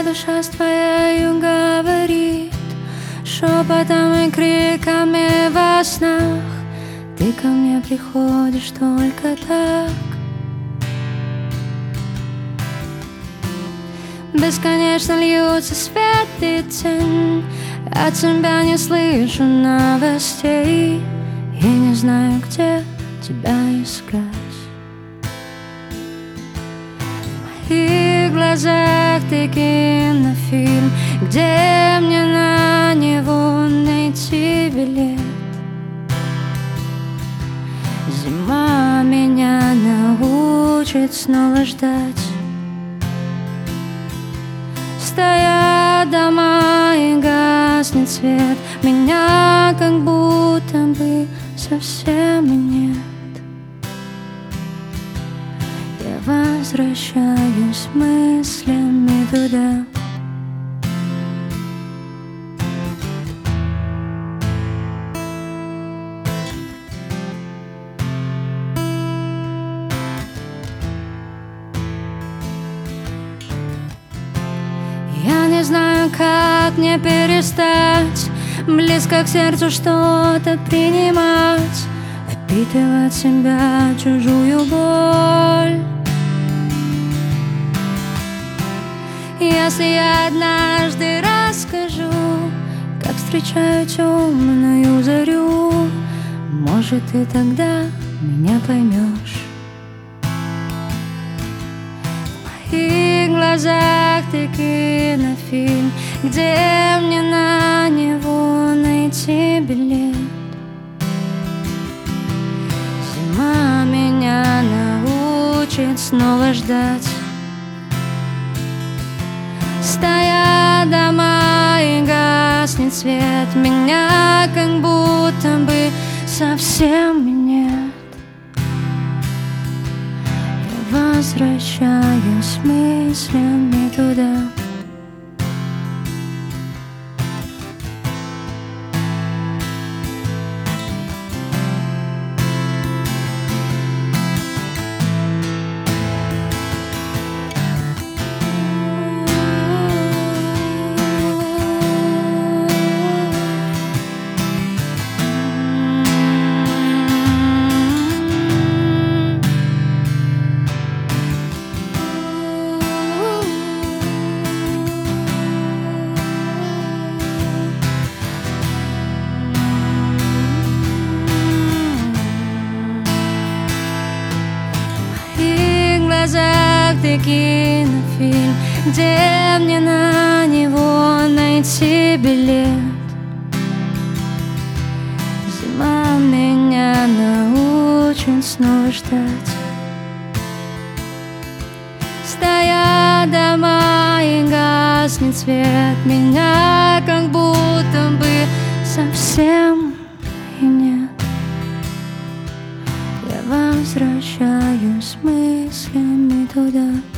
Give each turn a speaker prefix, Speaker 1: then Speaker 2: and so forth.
Speaker 1: душа с твоею говорит шепотом и криками во снах. Ты ко мне приходишь только так. Бесконечно льются свет и тень, от тебя не слышу новостей. Я не знаю, где тебя искать. В моих глазах ты кинофильм, где мне на него найти билет. Зима меня научит снова ждать. Стоят дома и гаснет свет, меня как будто бы совсем и нет. Я возвращаюсь мыслями туда. Я не знаю, как мне перестать близко к сердцу что-то принимать, впитывать в себя чужую боль. Если я однажды расскажу, как встречаю темную зарю, может, ты тогда меня поймешь. В моих глазах ты кинофильм, где мне на него найти билет. Зима меня научит снова ждать. Стоят дома и гаснет свет, меня как будто бы совсем и нет. Я возвращаюсь мыслями туда. Ты кинофильм, где мне на него найти билет. Зима меня научит снова ждать. Стоят дома и гаснет свет, меня как будто бы совсем и нет. Я возвращаюсь мыслями туда.